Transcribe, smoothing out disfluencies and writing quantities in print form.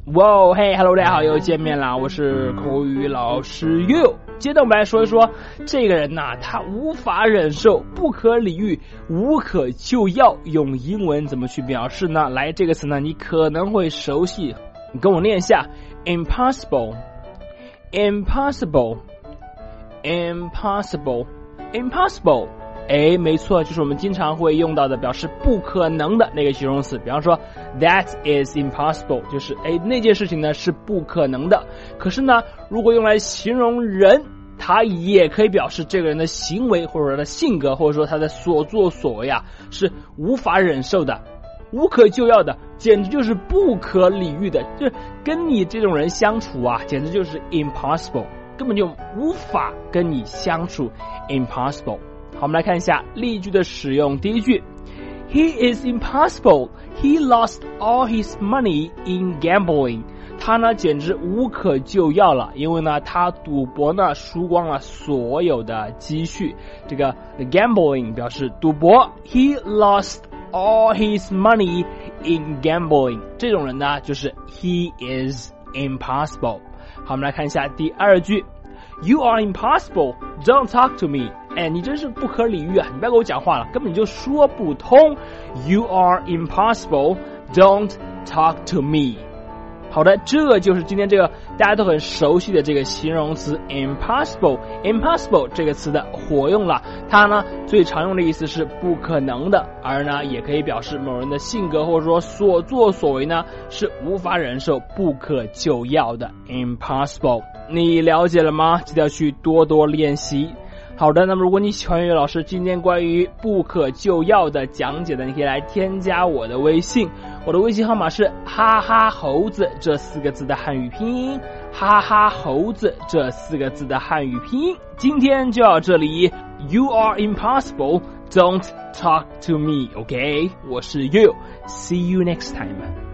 哇嘿 ，Hello， 大家好，又见面啦！我是口语老师 You。接着我们来说一说这个人呐，他无法忍受、不可理喻、无可救药，用英文怎么去表示呢？来，这个词呢，你可能会熟悉，你跟我念一下 ：impossible，impossible，impossible，impossible。哎，没错，就是我们经常会用到的表示不可能的那个形容词。比方说 that is impossible， 就是那件事情呢是不可能的。可是呢，如果用来形容人，它也可以表示这个人的行为或者他的性格，或者说他的所作所为啊，是无法忍受的、无可救药的，简直就是不可理喻的。就是跟你这种人相处啊，简直就是 impossible， 根本就无法跟你相处 impossible。好，我们来看一下例句的使用。第一句 ，He is impossible. He lost all his money in gambling. 他呢简直无可救药了，因为呢他赌博呢输光了所有的积蓄。这个 gambling 表示赌博。He lost all his money in gambling. 这种人呢就是 He is impossible. 好，我们来看一下第二句。You are impossible. Don't talk to me. 你真是不可理喻啊！你不要跟我讲话了，根本就说不通。You are impossible. Don't talk to me. 好的，这就是今天这个大家都很熟悉的这个形容词 impossible。impossible 这个词的活用了，它呢最常用的意思是不可能的，而呢也可以表示某人的性格或者说所作所为呢是无法忍受、不可救药的 impossible。你了解了吗？记得要去多多练习。好的，那么如果你喜欢岳老师今天关于不可救药的讲解的，你可以来添加我的微信，我的微信号码是哈哈猴子这4个字的汉语拼音，哈哈猴子这4个字的汉语拼音。今天就到这里 ，You are impossible. Don't talk to me, OK？ 我是 You. See you next time.